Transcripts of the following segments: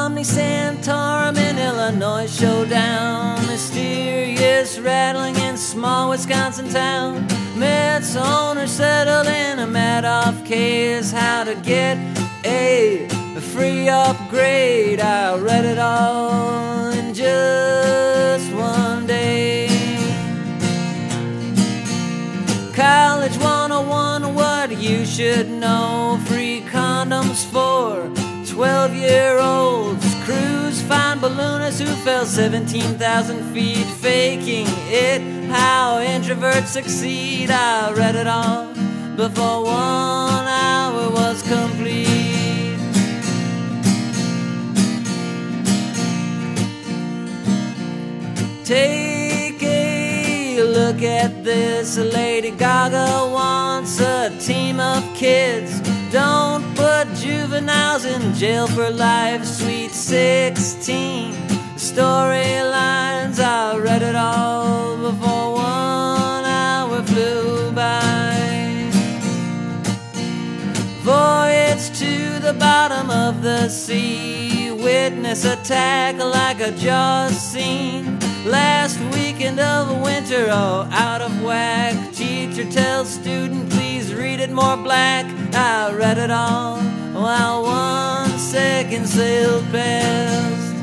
Omni Santorum in Illinois showdown. Mysterious rattling in small Wisconsin town. Mets owner settled in a Madoff case. How to get a free upgrade. I read it all in just one day. College 101, what you should know. Free condoms for 12-year-olds. Cruise fine balloonists who fell 17,000 feet. Faking it, how introverts succeed. I read it all before 1 hour was complete. Take a look at this. Lady Gaga wants a team of kids. Don't put juveniles in jail for life. Sweet 16 storylines. I read it all before 1 hour flew by. Voyage to the bottom of the sea. Witness attack like a Jaws scene. Last weekend of winter, oh, out of whack. Teacher tells student, please read it more black. I read it all while 1 second sailed past.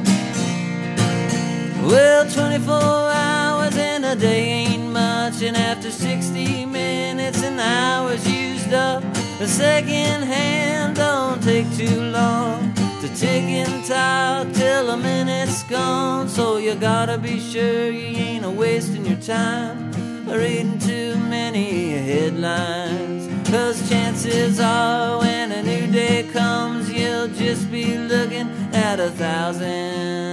Well, 24 hours in a day ain't much, and after 60 minutes an hour's used up. The second hand don't take too long to tick and talk till a minute's gone. So you gotta be sure you ain't wasting your time reading too many headlines. 'Cause chances are when a new day comes, you'll just be looking at 1,000